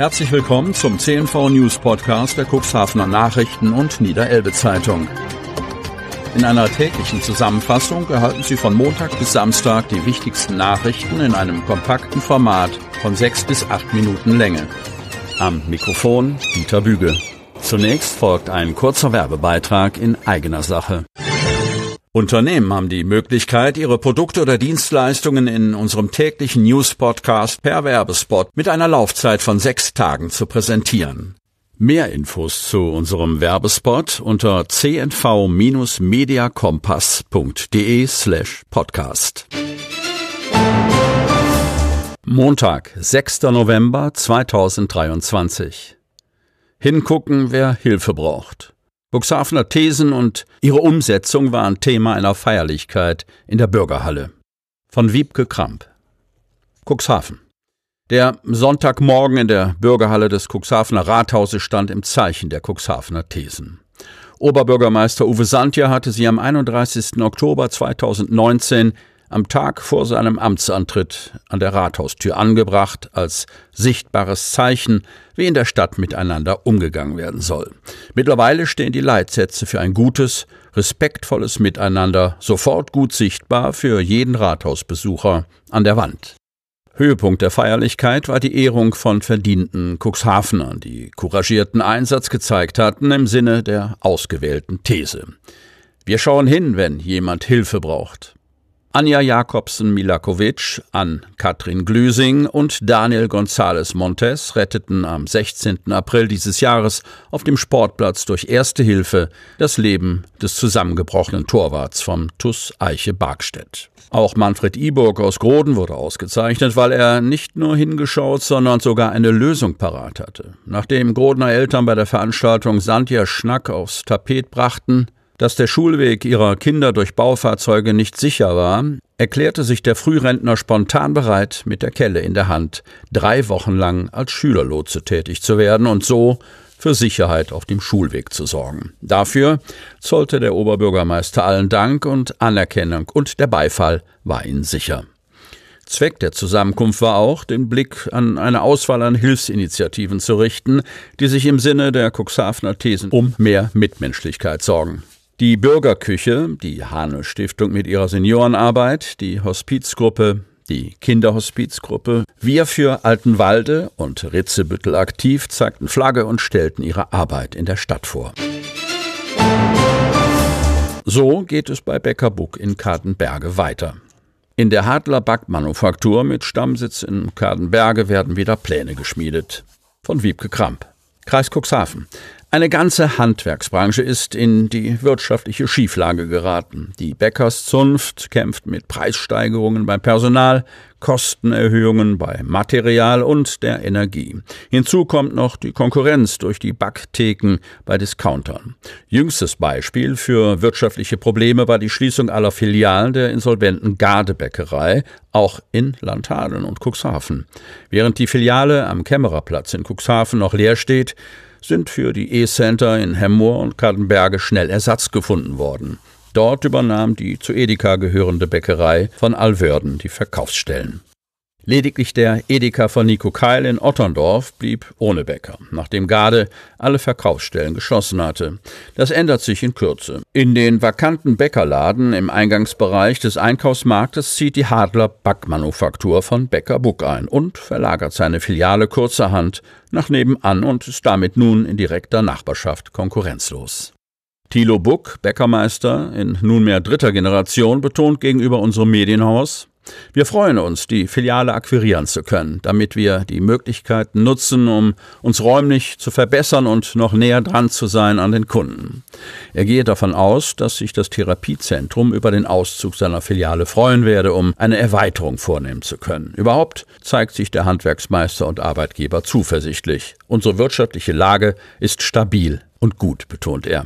Herzlich willkommen zum CNV News Podcast der Cuxhavener Nachrichten und Niederelbe Zeitung. In einer täglichen Zusammenfassung erhalten Sie von Montag bis Samstag die wichtigsten Nachrichten in einem kompakten Format von 6 bis 8 Minuten Länge. Am Mikrofon Dieter Büge. Zunächst folgt ein kurzer Werbebeitrag in eigener Sache. Unternehmen haben die Möglichkeit, ihre Produkte oder Dienstleistungen in unserem täglichen News-Podcast per Werbespot mit einer Laufzeit von 6 Tagen zu präsentieren. Mehr Infos zu unserem Werbespot unter cnv-mediakompass.de/podcast. Montag, 6. November 2023. Hingucken, wer Hilfe braucht. Cuxhavener Thesen und ihre Umsetzung waren Thema einer Feierlichkeit in der Bürgerhalle. Von Wiebke Kramp. Cuxhaven. Der Sonntagmorgen in der Bürgerhalle des Cuxhavener Rathauses stand im Zeichen der Cuxhavener Thesen. Oberbürgermeister Uwe Santja hatte sie am 31. Oktober 2019 am Tag vor seinem Amtsantritt an der Rathaustür angebracht, als sichtbares Zeichen, wie in der Stadt miteinander umgegangen werden soll. Mittlerweile stehen die Leitsätze für ein gutes, respektvolles Miteinander sofort gut sichtbar für jeden Rathausbesucher an der Wand. Höhepunkt der Feierlichkeit war die Ehrung von verdienten Cuxhavenern, die couragierten Einsatz gezeigt hatten im Sinne der ausgewählten These. Wir schauen hin, wenn jemand Hilfe braucht. Anja Jakobsen-Milakovic, Ann-Kathrin Glüsing und Daniel González Montes retteten am 16. April dieses Jahres auf dem Sportplatz durch Erste Hilfe das Leben des zusammengebrochenen Torwarts vom TuS Eiche Barkstedt. Auch Manfred Iburg aus Groden wurde ausgezeichnet, weil er nicht nur hingeschaut, sondern sogar eine Lösung parat hatte. Nachdem Grodener Eltern bei der Veranstaltung Santja Schnack aufs Tapet brachten, dass der Schulweg ihrer Kinder durch Baufahrzeuge nicht sicher war, erklärte sich der Frührentner spontan bereit, mit der Kelle in der Hand 3 Wochen lang als Schülerlotse tätig zu werden und so für Sicherheit auf dem Schulweg zu sorgen. Dafür zollte der Oberbürgermeister allen Dank und Anerkennung und der Beifall war ihnen sicher. Zweck der Zusammenkunft war auch, den Blick an eine Auswahl an Hilfsinitiativen zu richten, die sich im Sinne der Cuxhavener Thesen um mehr Mitmenschlichkeit sorgen. Die Bürgerküche, die Hane-Stiftung mit ihrer Seniorenarbeit, die Hospizgruppe, die Kinderhospizgruppe, Wir für Altenwalde und Ritzebüttel aktiv zeigten Flagge und stellten ihre Arbeit in der Stadt vor. So geht es bei Bäcker Buck in Kadenberge weiter. In der Hadler Backmanufaktur mit Stammsitz in Kadenberge werden wieder Pläne geschmiedet. Von Wiebke Kramp. Kreis Cuxhaven. Eine ganze Handwerksbranche ist in die wirtschaftliche Schieflage geraten. Die Bäckerszunft kämpft mit Preissteigerungen beim Personal, Kostenerhöhungen bei Material und der Energie. Hinzu kommt noch die Konkurrenz durch die Backtheken bei Discountern. Jüngstes Beispiel für wirtschaftliche Probleme war die Schließung aller Filialen der insolventen Garde-Bäckerei, auch in Landhadeln und Cuxhaven. Während die Filiale am Kämmererplatz in Cuxhaven noch leer steht, sind für die E-Center in Hemmoor und Kadenberge schnell Ersatz gefunden worden. Dort übernahm die zu Edeka gehörende Bäckerei von Alwörden die Verkaufsstellen. Lediglich der Edeka von Nico Keil in Otterndorf blieb ohne Bäcker, nachdem Garde alle Verkaufsstellen geschlossen hatte. Das ändert sich in Kürze. In den vakanten Bäckerladen im Eingangsbereich des Einkaufsmarktes zieht die Hadler Backmanufaktur von Bäcker Buck ein und verlagert seine Filiale kurzerhand nach nebenan und ist damit nun in direkter Nachbarschaft konkurrenzlos. Thilo Buck, Bäckermeister in nunmehr 3. Generation, betont gegenüber unserem Medienhaus: Wir freuen uns, die Filiale akquirieren zu können, damit wir die Möglichkeiten nutzen, um uns räumlich zu verbessern und noch näher dran zu sein an den Kunden. Er gehe davon aus, dass sich das Therapiezentrum über den Auszug seiner Filiale freuen werde, um eine Erweiterung vornehmen zu können. Überhaupt zeigt sich der Handwerksmeister und Arbeitgeber zuversichtlich. Unsere wirtschaftliche Lage ist stabil und gut, betont er.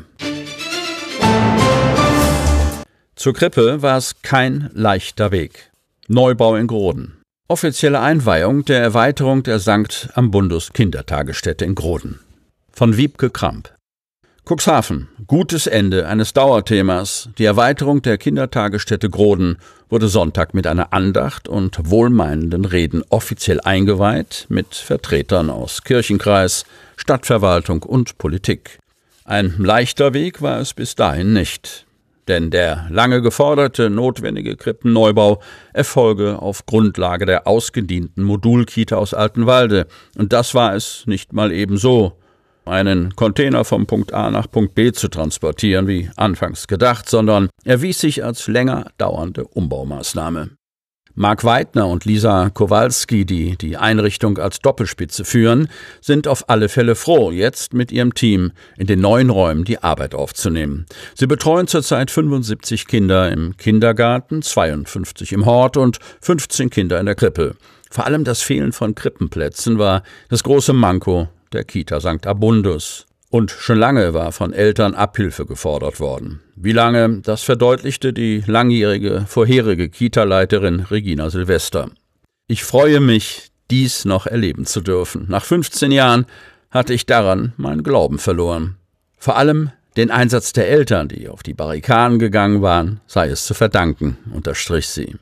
Zur Krippe war es kein leichter Weg. Neubau in Groden. Offizielle Einweihung der Erweiterung der St. Ambundus Kindertagesstätte in Groden. Von Wiebke Kramp. Cuxhaven. Gutes Ende eines Dauerthemas. Die Erweiterung der Kindertagesstätte Groden wurde Sonntag mit einer Andacht und wohlmeinenden Reden offiziell eingeweiht mit Vertretern aus Kirchenkreis, Stadtverwaltung und Politik. Ein leichter Weg war es bis dahin nicht. Denn der lange geforderte, notwendige Krippenneubau erfolge auf Grundlage der ausgedienten Modulkita aus Altenwalde. Und das war es nicht mal eben so, einen Container vom Punkt A nach Punkt B zu transportieren, wie anfangs gedacht, sondern erwies sich als länger dauernde Umbaumaßnahme. Marc Weidner und Lisa Kowalski, die die Einrichtung als Doppelspitze führen, sind auf alle Fälle froh, jetzt mit ihrem Team in den neuen Räumen die Arbeit aufzunehmen. Sie betreuen zurzeit 75 Kinder im Kindergarten, 52 im Hort und 15 Kinder in der Krippe. Vor allem das Fehlen von Krippenplätzen war das große Manko der Kita St. Abundus. Und schon lange war von Eltern Abhilfe gefordert worden. Wie lange, das verdeutlichte die langjährige vorherige Kita-Leiterin Regina Silvester. Ich freue mich, dies noch erleben zu dürfen. Nach 15 Jahren hatte ich daran meinen Glauben verloren. Vor allem den Einsatz der Eltern, die auf die Barrikaden gegangen waren, sei es zu verdanken, unterstrich sie.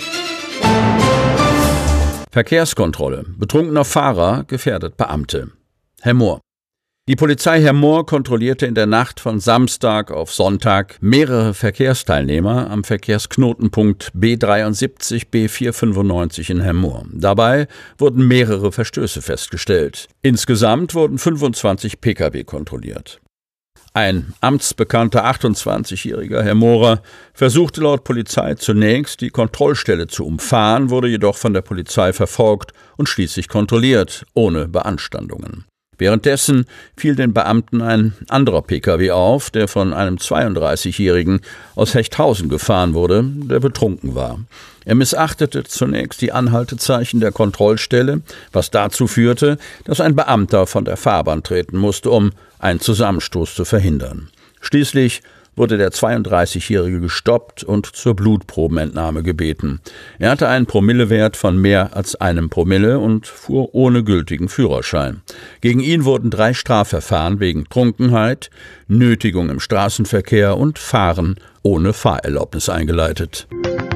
Verkehrskontrolle. Betrunkener Fahrer gefährdet Beamte. Hemmoor. Die Polizei Hemmoor kontrollierte in der Nacht von Samstag auf Sonntag mehrere Verkehrsteilnehmer am Verkehrsknotenpunkt B73 B495 in Hemmoor. Dabei wurden mehrere Verstöße festgestellt. Insgesamt wurden 25 Pkw kontrolliert. Ein amtsbekannter 28-jähriger Hemmoorer versuchte laut Polizei zunächst, die Kontrollstelle zu umfahren, wurde jedoch von der Polizei verfolgt und schließlich kontrolliert, ohne Beanstandungen. Währenddessen fiel den Beamten ein anderer Pkw auf, der von einem 32-Jährigen aus Hechthausen gefahren wurde, der betrunken war. Er missachtete zunächst die Anhaltezeichen der Kontrollstelle, was dazu führte, dass ein Beamter von der Fahrbahn treten musste, um einen Zusammenstoß zu verhindern. Schließlich wurde der 32-Jährige gestoppt und zur Blutprobenentnahme gebeten. Er hatte einen Promillewert von mehr als 1 Promille und fuhr ohne gültigen Führerschein. Gegen ihn wurden 3 Strafverfahren wegen Trunkenheit, Nötigung im Straßenverkehr und Fahren ohne Fahrerlaubnis eingeleitet.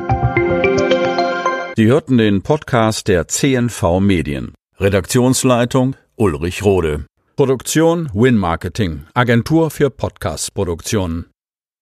Sie hörten den Podcast der CNV Medien. Redaktionsleitung Ulrich Rode. Produktion Win Marketing, Agentur für Podcast-Produktionen.